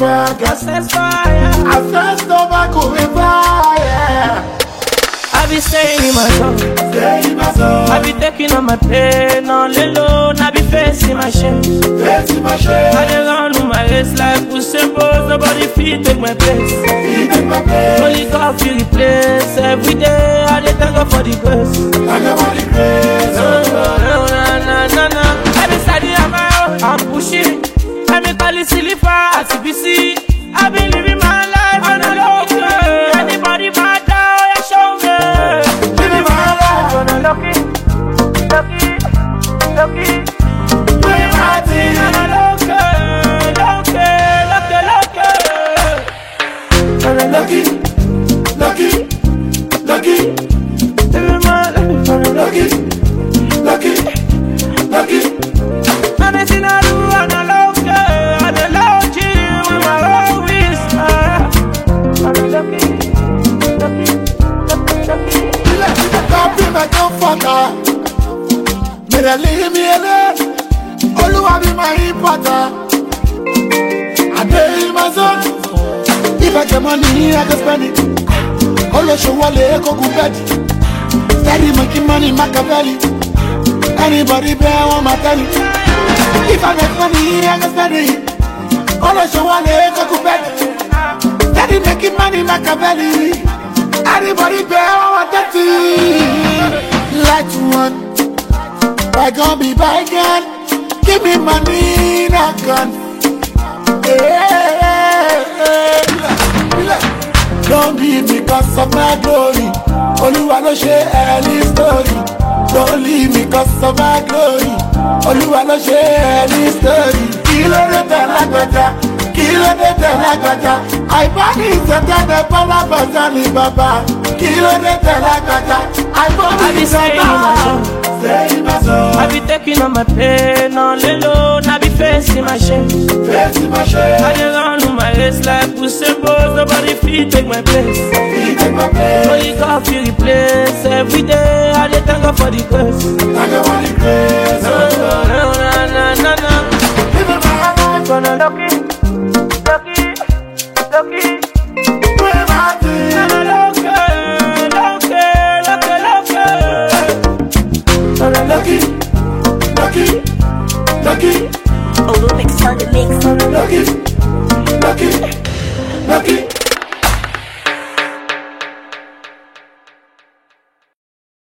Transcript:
back. Access fire. I first no back over fire. I be staying in my zone. Stay in my zone. I be taking on my pain all alone. I be facing my shame. Facing my shame. I dey run with my race like Usain Bolt. Nobody fit take my place. Take my place. Only God feel replace. Every day I dey thank God for the grace. Thank God for the grace. Na. I be studying on my own. I'm pushing. I me call it silly for RTBC. I be living my life on a low key. Anybody mad now, you show me. Living my life On a lucky. doing my thing. On a lucky. On a Lucky, living my life on a lucky. lucky. Anything I do on a lucky. On a lucky with my own wrist. On a lucky. God be my comforter. May they leave me alone. Oluwa be my importer. I dey in my zone. If I get money, I can spend it. Olo showale koku bedi. Steady making money, Machiavelli. Anybody bear on my telly. If I make money, I can spend it. Olo showale koku bedi. Steady making money, Machiavelli. Anybody bear on my telly. Light one, by gon' be by gun. Give me money, not gun. Don't leave me cause of my glory. Oluwa lo ṣe any story. Don't leave me cause of my glory. Oluwa lo ṣe any story. Kí ló dé tẹ̀ lágbájá? Kí ló dé tẹ̀ lágbájá? Àìbáni ìṣẹ̀dá ẹ̀ bọ́lá bàjá ni bàbá. Kí ló dé tẹ̀ lágbájá? Àìbáni ìṣẹ̀dá. Stay in my zone. I be taking on my pain all alone. I be facing my shame. Facing my shame. I dey run with my race like Usain Bolt. Nobody fit take my place. Take my place. Only God feel replace. Every day I dey thank God for the grace. Thank God for the